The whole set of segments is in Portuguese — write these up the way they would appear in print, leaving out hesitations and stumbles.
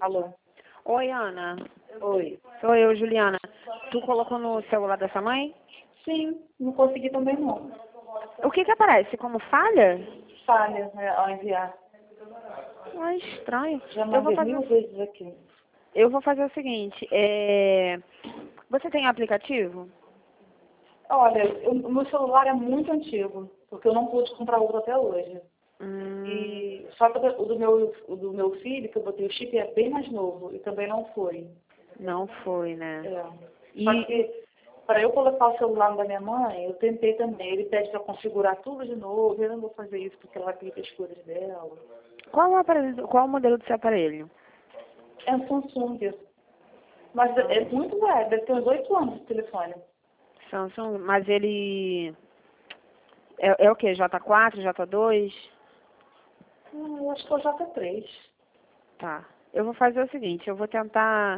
Alô? Oi, Ana. Oi. Sou eu, Juliana. Tu colocou no celular da sua mãe? Sim, não consegui também não. O que aparece? Como falha? Falha, né, ao enviar. Ah, estranho. Já mandei 1000 vezes aqui. Eu vou fazer o seguinte. Você tem aplicativo? Olha, o meu celular é muito antigo, porque eu não pude comprar outro até hoje. E só que o do meu filho, que eu botei o chip, é bem mais novo e também não foi. Não foi, né? Só que para eu colocar o celular da minha mãe, eu tentei também. Ele pede para configurar tudo de novo. Eu não vou fazer isso porque ela vai pedir as coisas dela. Qual o modelo do seu aparelho? É um Samsung. Mas é muito velho, deve ter uns 8 anos esse telefone. Samsung, mas ele... É o quê? J4, J2? Eu acho que é o J3. Tá. Eu vou fazer o seguinte, eu vou tentar...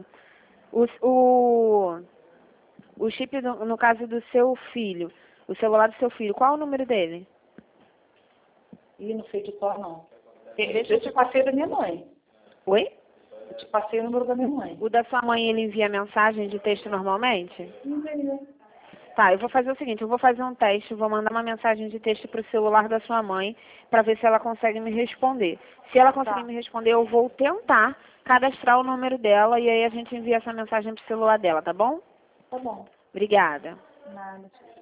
O chip, no caso do seu filho, o celular do seu filho, qual é o número dele? Ih, não sei de qual não. Eu te passei da minha mãe. Oi? Eu te passei o número da minha mãe. O da sua mãe, ele envia mensagem de texto normalmente? Entendi. Tá, eu vou fazer o seguinte, eu vou fazer um teste, vou mandar uma mensagem de texto pro celular da sua mãe para ver se ela consegue me responder. Se ela conseguir me responder, eu vou tentar cadastrar o número dela e aí a gente envia essa mensagem pro celular dela, tá bom? Tá bom. Obrigada. Nada.